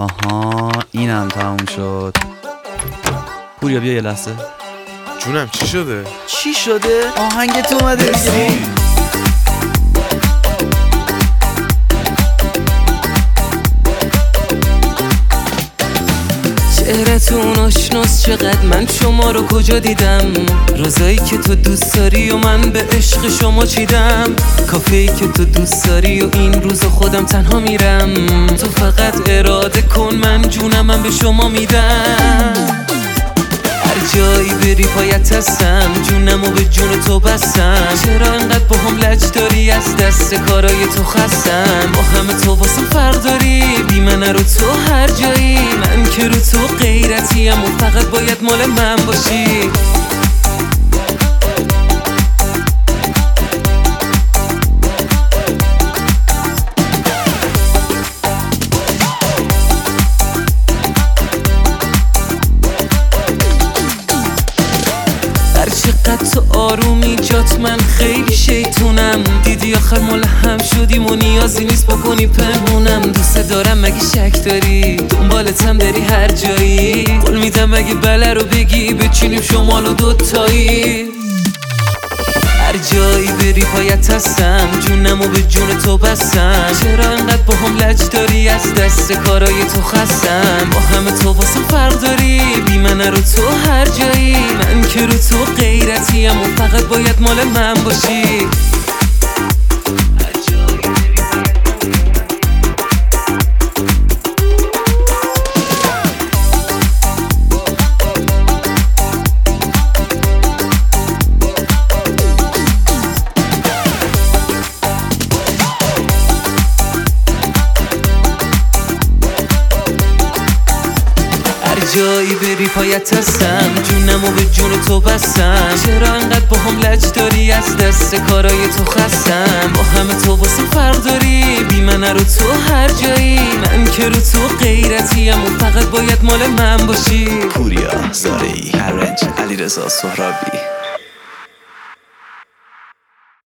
آها اینم تموم شد. پوریا بیا یه لحظه. جونم چی شده؟ چی شده؟ آهنگت اومده دیگه. چهرتون آشناس چقدر من شما رو کجا دیدم. رازایی که تو دوست داری و من به عشق شما چیدم. کافه‌ای که تو دوست داری و این روزا خودم تنها میرم. تو فقط اراده کن من جونم من به شما میدم. هر جایی بری پایت هستم جونم و به جون تو بستم. چرا انقدر با هم لج داری از دست کارای تو خستم. با همه تو واسم فرق داری بی من رو تو هر جایی. من که رو تو غیرتیم و فقط باید مال من باشی. چقدر تو آرومی جات من خیلی شیطونم. دیدی آخر ملهم شدیم و نیازی نیست بکنی پنهونم. دوست دارم مگه شک داری دنبالتم بری هر جایی. قول میدم مگه بله رو بگی بچینیم شمال و دوتایی. هر جایی بری پایت هستم جونم و به جون تو بستم. چرا انقدر با هم لج داری از دست کارای تو خستم. با همه تو واسم فرق داری بی من رو تو هر جایی. من که رو تو غیرتیم و فقط باید مال من باشی. جایی بری پایت هستم جونم و به جون تو بستم. چرا انقدر با هم لج داری از دست کارای تو خستم. با همه تو واسه فرق داری بی من رو تو هر جایی. من که رو تو غیرتیم و فقط باید مال من باشی. پوریا زارعی، هرنج، علیرضا سهرابی.